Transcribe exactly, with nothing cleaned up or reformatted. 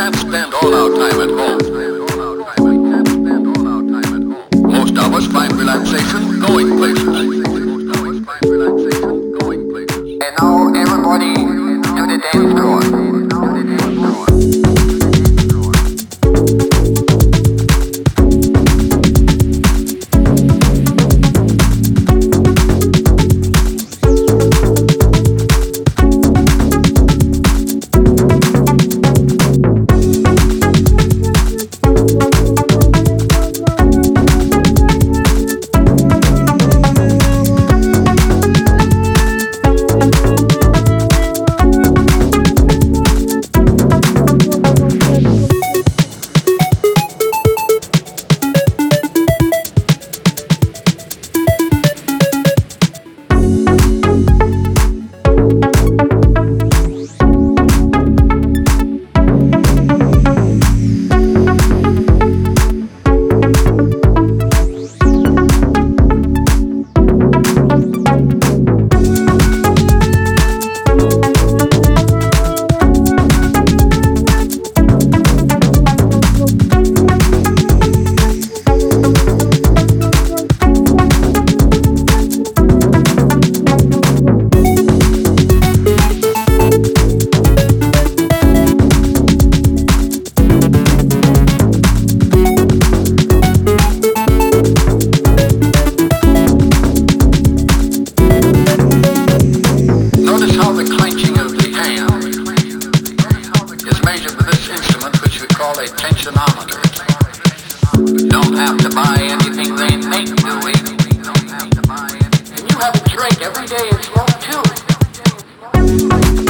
can't spend all our time at home. Most of us find relaxation going places. And now everybody to the dance floor. A tensionometer. Don't have to buy anything they make, do we? And you have a drink every day, it's wrong too.